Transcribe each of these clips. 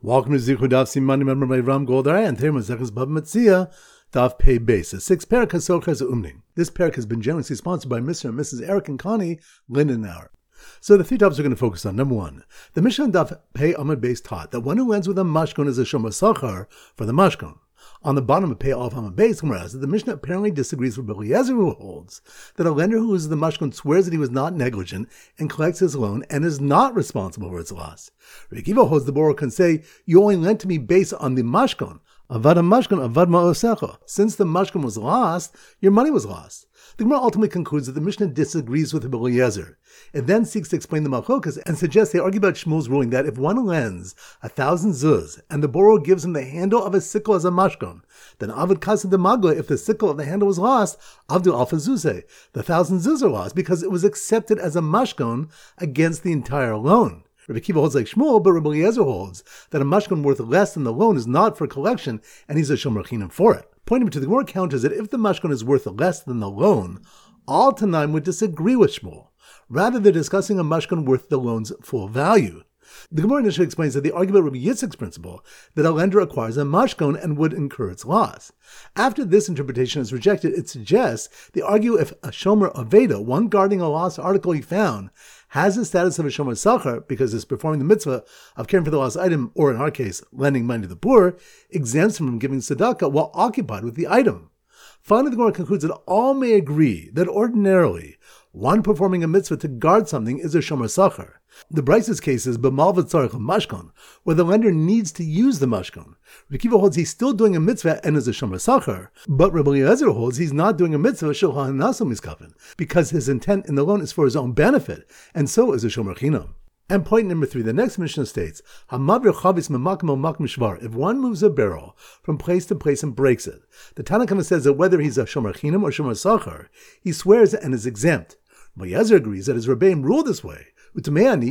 Welcome to Zichud Daf Simani Member by Ram Goldar and Terem Zechus Bab Metzia Daf Pei Beis. A 6th parak Hasochas Umning. This parak has been generously sponsored by Mr. and Mrs. Eric and Connie Lindenauer. So the three topics we're going to focus on. Number one, the Mishnah Daf Pei Amud Beis taught that one who lands with a mashkon is a shomer sachar for the mashkon. On the bottom of Pei Alf Amud Beis, whereas the Mishnah apparently disagrees with Rabbi Eliezer, who holds that a lender who uses the mashkon swears that he was not negligent and collects his loan and is not responsible for its loss. Rabbi Akiva holds the borrower can say, "You only lent to me based on the mashkon. Avad mashkon, avad ma'osecha. Since the mashkon was lost, your money was lost." The Gemara ultimately concludes that the Mishnah disagrees with Rabbi Eliezer. It then seeks to explain the Malchokas and suggests they argue about Shmuel's ruling that if one lends 1,000 zuz and the borrower gives him the handle of a sickle as a mashkon, then avad kasa de magla, if the sickle of the handle was lost, avdu alfa zuzeh, the 1,000 zuz are lost because it was accepted as a mashkon against the entire loan. Rabbi Akiva holds like Shmuel, but Rabbi Eliezer holds that a mashkon worth less than the loan is not for collection, and he's a shomer chinam for it. Pointing to the Gemara counters that if the mashkon is worth less than the loan, all Tanaim would disagree with Shmuel. Rather, they're discussing a mashkon worth the loan's full value. The Gemara initially explains that they argue about Rabbi Yitzchak's principle that a lender acquires a mashkon and would incur its loss. After this interpretation is rejected, it suggests they argue if a shomer aveda, one guarding a lost article he found, has the status of a shomer sachar because it's performing the mitzvah of caring for the lost item, or in our case, lending money to the poor, exempts him from giving tzedakah while occupied with the item. Finally, the Gemara concludes that all may agree that ordinarily, one performing a mitzvah to guard something is a shomer sachar. The Bryce's case is b'malvat tzarich mashkon, where the lender needs to use the mashkon. Rabbi Akiva holds he's still doing a mitzvah and is a shomer sachar, but Rabbi Eliezer holds he's not doing a mitzvah shel ha'anaso miskafen, because his intent in the loan is for his own benefit, and so is a shomer chinam. And point number 3, the next Mishnah states, Hamavir chavis memakim al makim shvar. If one moves a barrel from place to place and breaks it, the Tanna Kama says that whether he's a shomer chinam or shomer sachar, he swears and is exempt. Rabbi Eliezer agrees that his Rebbeim rule this way. But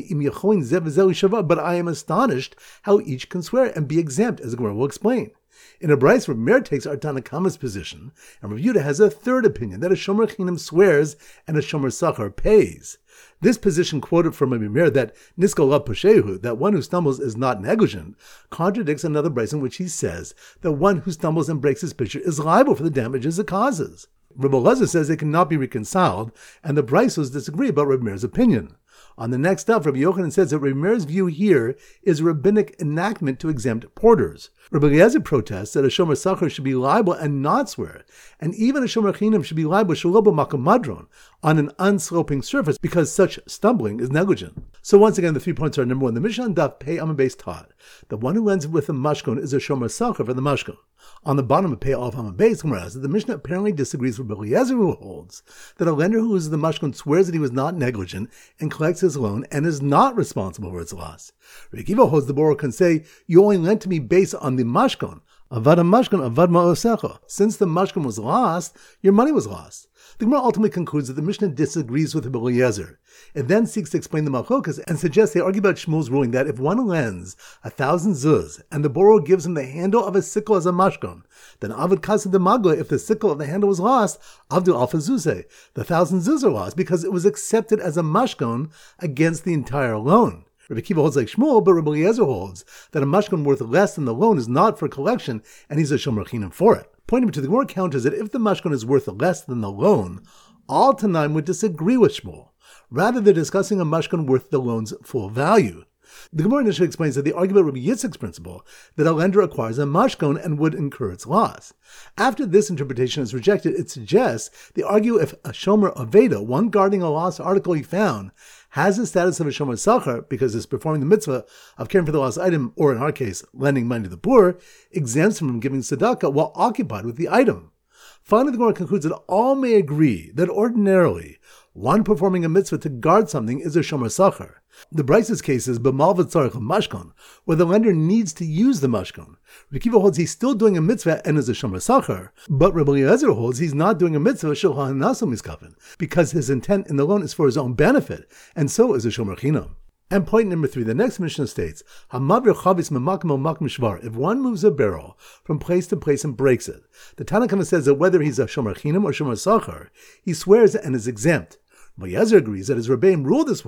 I am astonished how each can swear and be exempt, as the Gemara will explain. In a Bryce, Rabbi Meir takes our Tanna Kama's position, and Rabbi Yehuda has a third opinion, that a shomer chinam swears and a shomer sachar pays. This position quoted from Rabbi Meir that niskal la poshehu, that one who stumbles is not negligent, contradicts another Bryce in which he says that one who stumbles and breaks his pitcher is liable for the damages it causes. Rabbi Eliezer says they cannot be reconciled, and the Brysos disagree about Rabbi Meir's opinion. On the next stop, Rabbi Yochanan says that Rabbi Meir's view here is a rabbinic enactment to exempt porters. Rabbi Eliezer protests that a shomer sachar should be liable and not swear, and even a shomer chinam should be liable shelo b'makom madron, on an unsloping surface, because such stumbling is negligent. So once again, the 3 points are: number 1, the Mishnah Daf Pei Amud Beis taught that one who ends with a mashkon is a shomer sachar for the mashkon. On the bottom of Pei Alf Amud Beis, whereas the Mishnah apparently disagrees with Rabbi Eliezer, who holds that a lender who uses the mashkon swears that he was not negligent and collects his loan and is not responsible for its loss. Rabbi Akiva holds the borrower can say, "You only lent to me based on the mashkon. Avad mashkon, avad ma'osecha. Since the mashkon was lost, your money was lost." The Gemara ultimately concludes that the Mishnah disagrees with Rabbi Eliezer. It then seeks to explain the Malchokas and suggests they argue about Shmuel's ruling that if one lends 1,000 zuz and the borrower gives him the handle of a sickle as a mashkon, then avad kasa de magla, if the sickle of the handle was lost, avdu alfa zuzeh, the 1,000 zuz are lost because it was accepted as a mashkon against the entire loan. Rabbi Akiva holds like Shmuel, but Rabbi Eliezer holds that a mashkon worth less than the loan is not for collection, and he's a shomer chinam for it. Pointing to the Gemara counters that if the mashkon is worth less than the loan, all Tanaim would disagree with Shmuel. Rather, they're discussing a mashkon worth the loan's full value. The Gemara initially explains that they argue about Rabbi Yitzchak's principle that a lender acquires a mashkon and would incur its loss. After this interpretation is rejected, it suggests they argue if a shomer aveda, one guarding a lost article he found, has the status of a shomer sachar because it's performing the mitzvah of caring for the lost item, or in our case, lending money to the poor, exempts him from giving tzedakah while occupied with the item. Finally, the Gemara concludes that all may agree that ordinarily, one performing a mitzvah to guard something is a shomer sachar. The Bryce's case is b'malvat tzarich mashkon, where the lender needs to use the mashkon. Rabbi Akiva holds he's still doing a mitzvah and is a shomer sachar, but Rabbi Eliezer holds he's not doing a mitzvah shel ha'anaso miskafen, because his intent in the loan is for his own benefit, and so is a shomer chinam. And point number 3, the next Mishnah states, Hamavir chavis memakim al makim shvar. If one moves a barrel from place to place and breaks it, the Tanna Kama says that whether he's a shomer chinam or shomer sachar, he swears and is exempt. Rabbi Eliezer agrees that his Rebbeim rule this way.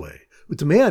But I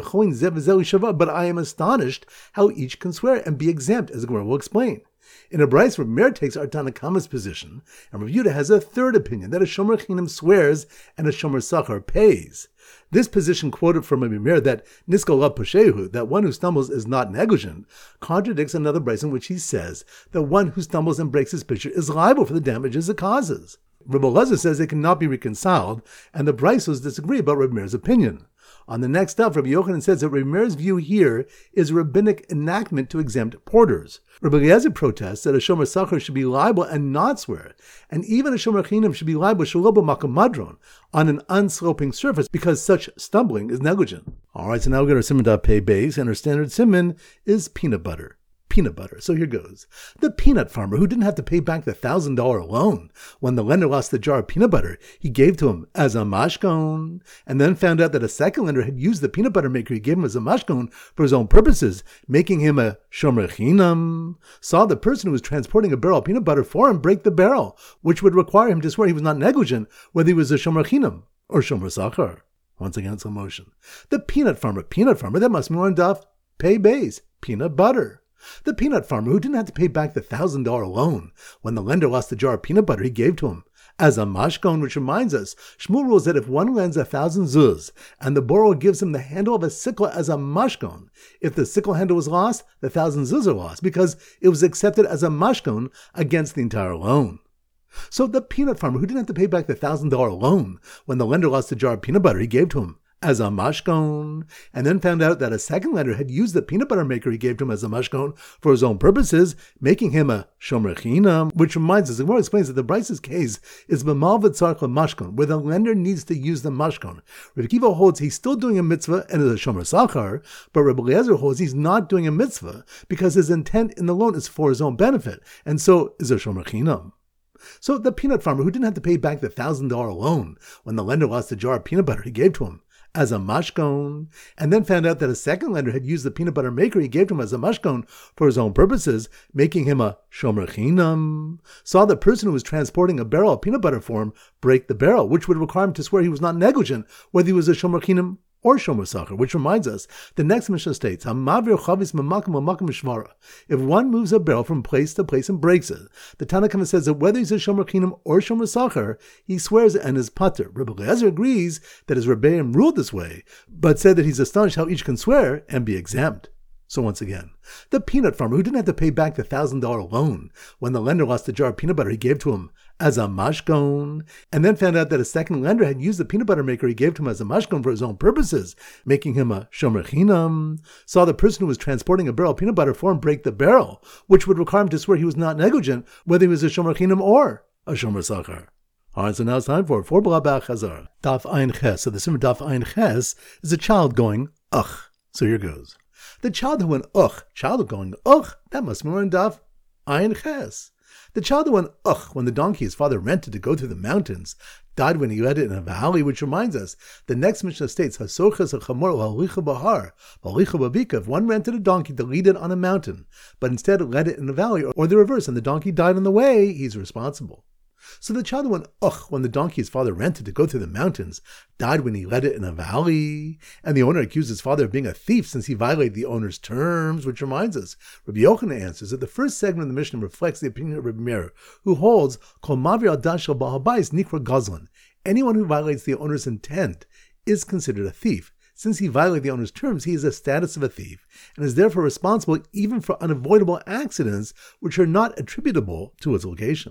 am astonished how each can swear and be exempt, as the Gemara will explain. In a brayso, Reb Meir takes our Tana Kama's position, and Reb Yehuda has a third opinion, that a shomer chinam swears and a shomer sachar pays. This position quoted from Reb Meir that niskol lav poshehu, that one who stumbles is not negligent, contradicts another brayso in which he says that one who stumbles and breaks his pitcher is liable for the damages it causes. Reb Elazar says they cannot be reconciled, and the braysos disagree about Reb Meir's opinion. On the next step, Rabbi Yochanan says that Reb Meir's view here is a rabbinic enactment to exempt porters. Rabbi Eliezer protests that a shomer sachar should be liable and not swear, and even a shomer chinam should be liable shelo b'makom madron, on an unsloping surface, because such stumbling is negligent. All right, so now we're going to simon daf pei beis, and our standard simon is peanut butter. Peanut butter. So here goes. The peanut farmer who didn't have to pay back the $1,000 loan when the lender lost the jar of peanut butter he gave to him as a mashkon, and then found out that a second lender had used the peanut butter maker he gave him as a mashkon for his own purposes, making him a shomer chinam, saw the person who was transporting a barrel of peanut butter for him break the barrel, which would require him to swear he was not negligent, whether he was a shomer chinam or shomer sachar. Once again, slow motion. The peanut farmer, that must be on daf pei beis, peanut butter. The peanut farmer who didn't have to pay back the $1,000 loan when the lender lost the jar of peanut butter he gave to him as a mashkon, which reminds us, Shmuel rules that if one lends 1,000 zuz and the borrower gives him the handle of a sickle as a mashkon, if the sickle handle was lost, the 1,000 zuz are lost because it was accepted as a mashkon against the entire loan. So the peanut farmer who didn't have to pay back the $1,000 loan when the lender lost the jar of peanut butter he gave to him as a mashkon, and then found out that a second lender had used the peanut butter maker he gave to him as a mashkon for his own purposes, making him a shomer chinam, which reminds us, the Gemara explains that the brayso's case is b'mal v'tzarich mashkon, where the lender needs to use the mashkon. Reb Kiva holds he's still doing a mitzvah and is a shomer sachar, but Reb Eliezer holds he's not doing a mitzvah because his intent in the loan is for his own benefit, and so is a shomer chinam. So the peanut farmer who didn't have to pay back the $1,000 loan when the lender lost the jar of peanut butter he gave to him as a mashkon, and then found out that a second lender had used the peanut butter maker he gave to him as a mashkon for his own purposes, making him a shomer chinam, saw the person who was transporting a barrel of peanut butter for him break the barrel, which would require him to swear he was not negligent, whether he was a shomer chinam or shomer sachar, which reminds us, the next Mishnah states, Hamavir chavis memakom lemakom mishmara. If one moves a barrel from place to place and breaks it, the Tanna Kama says that whether he's a shomer chinam or shomer sachar, he swears and is pater. Rebbe Eliezer agrees that his Rebbeim ruled this way, but said that he's astonished how each can swear and be exempt. So once again, the peanut farmer who didn't have to pay back the $1,000 loan when the lender lost the jar of peanut butter he gave to him as a mashkon, and then found out that a second lender had used the peanut butter maker he gave to him as a mashkon for his own purposes, making him a shomer chinam, saw the person who was transporting a barrel of peanut butter for him break the barrel, which would require him to swear he was not negligent, whether he was a shomer chinam or a shomer sachar. Alright, so now it's time for Bla Chazar. Daf Ayin Ches. So the simmer Daf Ayin Ches is a child going, ugh. So here goes. The child who went, ugh, child going, ugh, that must be more in Daf Ayin Ches. The child who went, ugh, when the donkey his father rented to go through the mountains, died when he led it in a valley, which reminds us, the next Mishnah states, Hasoches ha'chamor ha'licha bahar, ha'licha babika, if one rented a donkey to lead it on a mountain, but instead led it in a valley, or the reverse, and the donkey died on the way, he's responsible. So the child went, ugh, when the donkey his father rented to go through the mountains, died when he led it in a valley, and the owner accused his father of being a thief since he violated the owner's terms, which reminds us, Rabbi Yochanan answers that the first segment of the Mishnah reflects the opinion of Rabbi Meir, who holds, Kol mavir al dash shel ba'al bayis nikra gazlan. Anyone who violates the owner's intent is considered a thief. Since he violated the owner's terms, he has a status of a thief, and is therefore responsible even for unavoidable accidents which are not attributable to its location.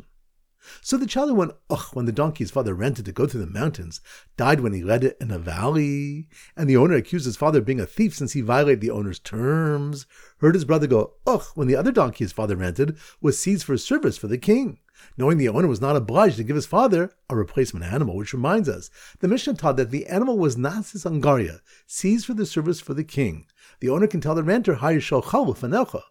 So the child who went, ugh, when the donkey his father rented to go through the mountains, died when he led it in a valley, and the owner accused his father of being a thief since he violated the owner's terms, heard his brother go, ugh, when the other donkey his father rented was seized for service for the king, knowing the owner was not obliged to give his father a replacement animal, which reminds us, the Mishnah taught that the animal was nasis angaria, seized for the service for the king. The owner can tell the renter, Hayishal Chalv Fanecha,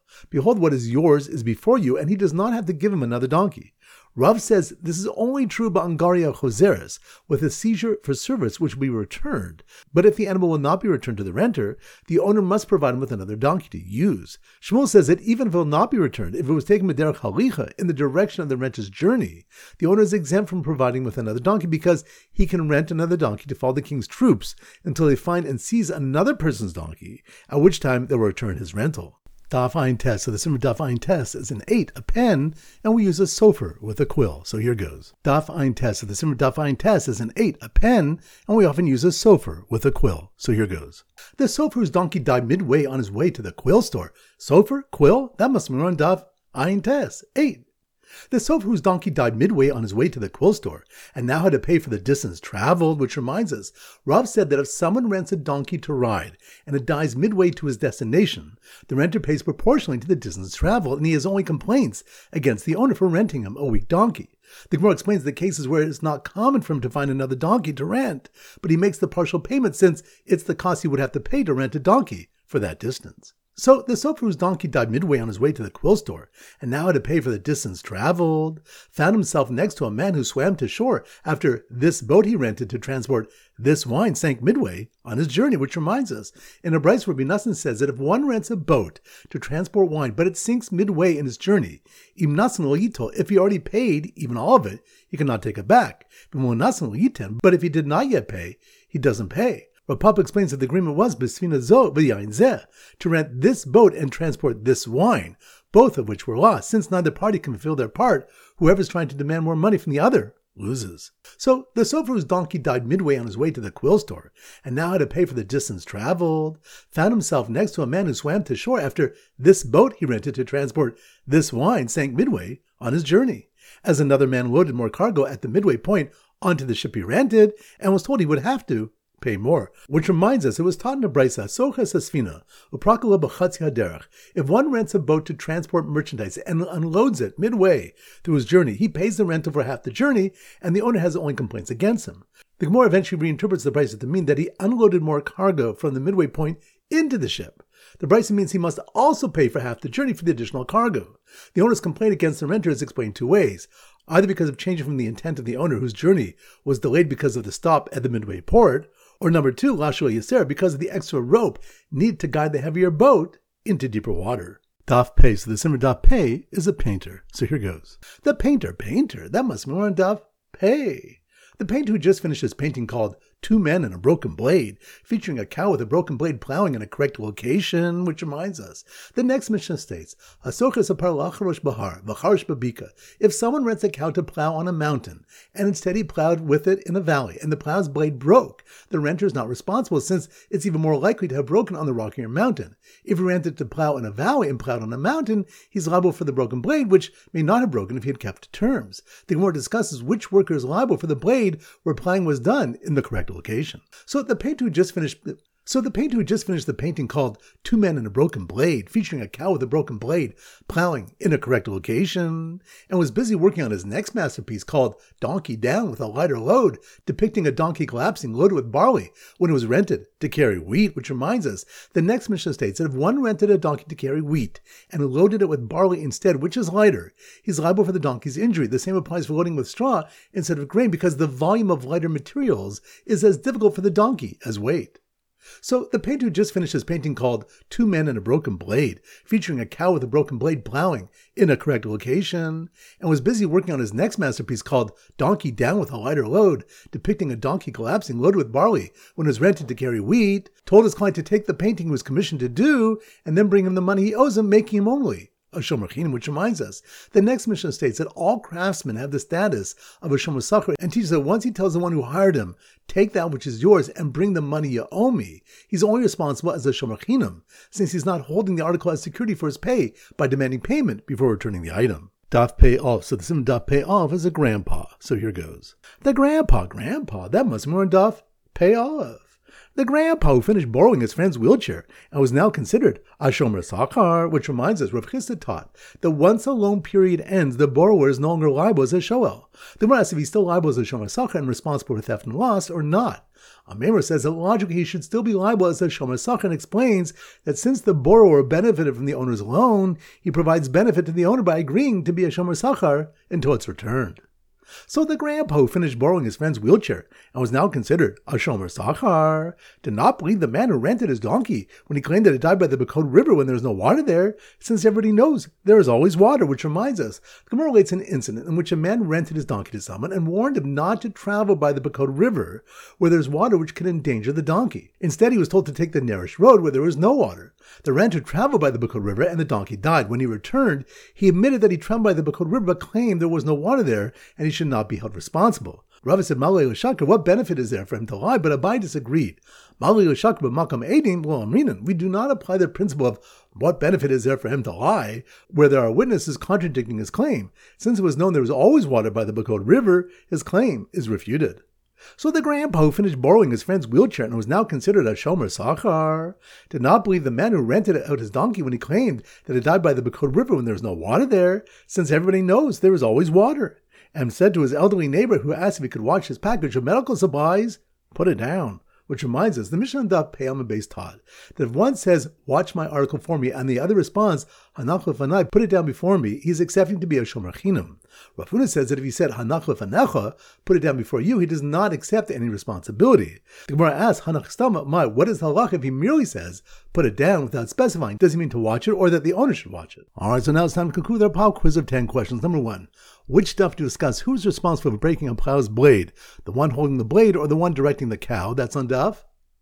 Behold, what is yours is before you, and he does not have to give him another donkey. Rav says this is only true ba'angaria choseres, with a seizure for service which will be returned. But if the animal will not be returned to the renter, the owner must provide him with another donkey to use. Shmuel says that even if it will not be returned, if it was taken b'derech halicha, in the direction of the renter's journey, the owner is exempt from providing with another donkey because he can rent another donkey to follow the king's troops until they find and seize another person's donkey, at which time they will return his rental. Daf Ayin Tes. So the Simmer Daf Ayin Tes is an 8, a pen, and we use a sofer with a quill. So here goes. Daf Ayin Tes. So the Simmer Daf Ayin Tes is an 8, a pen, and we often use a sofer with a quill. So here goes. The sofer whose donkey died midway on his way to the quill store. Sofer? Quill? That must be on Daf Ayin Tes. 8. The sofer whose donkey died midway on his way to the quill store and now had to pay for the distance traveled, which reminds us, Rav said that if someone rents a donkey to ride and it dies midway to his destination, the renter pays proportionally to the distance traveled, and he has only complaints against the owner for renting him a weak donkey. The Gemara explains the cases where it's not common for him to find another donkey to rent, but he makes the partial payment since it's the cost he would have to pay to rent a donkey for that distance. So the sofer whose donkey died midway on his way to the quill store and now had to pay for the distance traveled found himself next to a man who swam to shore after this boat he rented to transport this wine sank midway on his journey, which reminds us, in a brayso where Rabbi Nassan says that if one rents a boat to transport wine, but it sinks midway in his journey, im nasan lo yitol, if he already paid even all of it, he cannot take it back. But if he did not yet pay, he doesn't pay. Rav Papa explains that the agreement was b'sfina zo b'yayin zeh, to rent this boat and transport this wine, both of which were lost. Since neither party can fulfill their part, whoever is trying to demand more money from the other loses. So the sofer whose donkey died midway on his way to the quill store and now had to pay for the distance traveled found himself next to a man who swam to shore after this boat he rented to transport this wine sank midway on his journey. As another man loaded more cargo at the midway point onto the ship he rented and was told he would have to pay more. Which reminds us, it was taught in the Brisa, Soches Asfina, Uprakala B'chatzi Haderech. If one rents a boat to transport merchandise and unloads it midway through his journey, he pays the rental for half the journey, and the owner has only complaints against him. The Gemara eventually reinterprets the Brisa to mean that he unloaded more cargo from the midway point into the ship. The Brisa means he must also pay for half the journey for the additional cargo. The owner's complaint against the renter is explained two ways. Either because of changing from the intent of the owner whose journey was delayed because of the stop at the midway port, or number two, Lashua Yaser, because of the extra rope needed to guide the heavier boat into deeper water. Daf Pei. So the Simmer Daf Pei is a painter. So here goes. The painter, that must be more on Daf Pei. The painter who just finished his painting called Two Men and a Broken Blade, featuring a cow with a broken blade plowing in a correct location, which reminds us. The next Mishnah states, if someone rents a cow to plow on a mountain, and instead he plowed with it in a valley, and the plow's blade broke, the renter is not responsible since it's even more likely to have broken on the rockier mountain. If he rented to plow in a valley and plowed on a mountain, he's liable for the broken blade, which may not have broken if he had kept to terms. The Gemara discusses which worker is liable for the blade where plowing was done in the correct location. So the painter who just finished the painting called Two Men and a Broken Blade, featuring a cow with a broken blade plowing in a correct location, and was busy working on his next masterpiece called Donkey Down with a Lighter Load, depicting a donkey collapsing loaded with barley when it was rented to carry wheat, which reminds us, the next Mishnah states that if one rented a donkey to carry wheat and loaded it with barley instead, which is lighter, he's liable for the donkey's injury. The same applies for loading with straw instead of grain because the volume of lighter materials is as difficult for the donkey as weight. So the painter who just finished his painting called Two Men and a Broken Blade, featuring a cow with a broken blade plowing in a correct location, and was busy working on his next masterpiece called Donkey Down with a Lighter Load, depicting a donkey collapsing loaded with barley when it was rented to carry wheat, told his client to take the painting he was commissioned to do and then bring him the money he owes him, making him only a shomer chinim, which reminds us, the next Mishnah states that all craftsmen have the status of a shomer sacher and teaches that once he tells the one who hired him, take that which is yours and bring the money you owe me, he's only responsible as a shomer chinim, since he's not holding the article as security for his pay by demanding payment before returning the item. Daf Pei Off. So the sim Daf Pei Off is a grandpa. So here goes. The grandpa, that must be more Daf Pei Off. The grandpa who finished borrowing his friend's wheelchair and was now considered a shomer sachar, which reminds us Rav Chisda taught that once a loan period ends, the borrower is no longer liable as a shoel. The Gemara asks if he's still liable as a shomer sachar and responsible for theft and loss or not. Amemra says that logically he should still be liable as a shomer sachar and explains that since the borrower benefited from the owner's loan, he provides benefit to the owner by agreeing to be a shomer sachar until it's returned. So the grandpa who finished borrowing his friend's wheelchair and was now considered a shomer sachar did not believe the man who rented his donkey when he claimed that it died by the Bakod River when there was no water there, since everybody knows there is always water, which reminds us, the Gemara relates an incident in which a man rented his donkey to someone and warned him not to travel by the Bakod River where there is water which could endanger the donkey. Instead, he was told to take the nearest road where there was no water. The renter traveled by the Bakod River and the donkey died. When he returned, he admitted that he traveled by the Bakod River but claimed there was no water there and he should not be held responsible. Rava said, Malei L'Shakar, what benefit is there for him to lie? But Abai disagreed. Malei L'Shakar b'makam edim lo amrinan. We do not apply the principle of what benefit is there for him to lie, where there are witnesses contradicting his claim. Since it was known there was always water by the Bakod River, his claim is refuted. So the grandpa who finished borrowing his friend's wheelchair and was now considered a shomer sachar did not believe the man who rented out his donkey when he claimed that it died by the Bakod River when there was no water there, since everybody knows there is always water, and said to his elderly neighbor who asked if he could watch his package of medical supplies, put it down. Which reminds us, the Mishnah Daf Peyam Beis taught that if one says, watch my article for me, and the other responds, Hanach lefanai, put it down before me, he's accepting to be a shomer chinam. Rav Huna says that if he said, Hanach lefanecha, put it down before you, he does not accept any responsibility. The Gemara asks, Hanach stama, what is halach if he merely says, put it down without specifying? Does he mean to watch it or that the owner should watch it? Alright, so now it's time to conclude our plow quiz of 10 questions. Number 1. Which stuff to discuss? Who's responsible for breaking a plow's blade? The one holding the blade or the one directing the cow? That's on Daf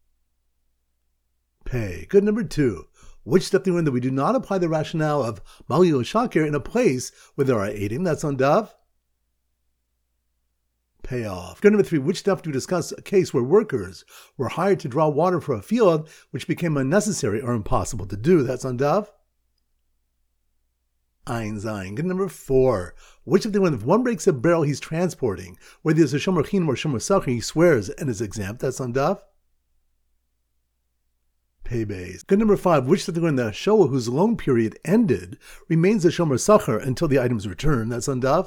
Pay. Good. Number 2. Which stuff do we learn that we do not apply the rationale of Malei L'Shakar in a place where there are edim? That's on Daf Pay off. Good. Number 3. Which stuff do we discuss a case where workers were hired to draw water for a field which became unnecessary or impossible to do? That's on Daf Ein Zayin. Good. Number 4. Which of the when if one breaks a barrel he's transporting, whether it's a shomer chinam or shomer sachar, he swears and is exempt? That's on Daf Pei Beis. Good. Number 5. Which of the when the shoel whose loan period ended remains a shomer sachar until the item is returned? That's on Daf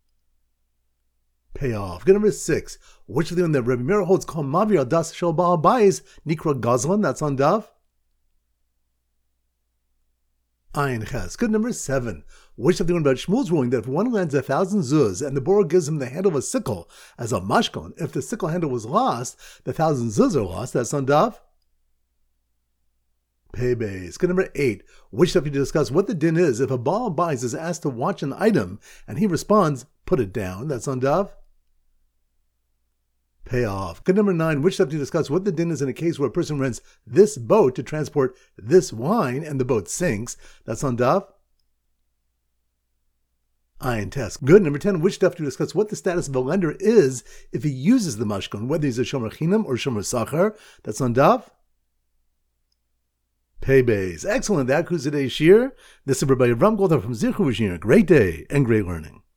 Pay off. Good. Number 6. Which of the when the Rebbe Meir holds called mavir al das shel baal bayis nikra gazlan? That's on Daf Ayin Ches. Good. Number 7. Which of the one about Shmuel's ruling that if one lends 1,000 zuz and the borrower gives him the handle of a sickle as a mashkon, if the sickle handle was lost, the 1,000 zuz are lost? That's on Daf Pei Beis. Good. Number 8. Which stuff you discuss what the din is if a baal buys is asked to watch an item and he responds, put it down? That's on Daf Pay off. Good. Number 9. Which stuff do you discuss what the din is in a case where a person rents this boat to transport this wine and the boat sinks? That's on Daf Ayin Tes. Good. Number 10. Which stuff do you discuss what the status of a lender is if he uses the mashkon, whether he's a shomer chinam or shomer sachar? That's on Daf Pei Beis. Excellent. That concludes today's shir. This is Rabbi Avram Goldar from Zichu wishing you a great day and great learning.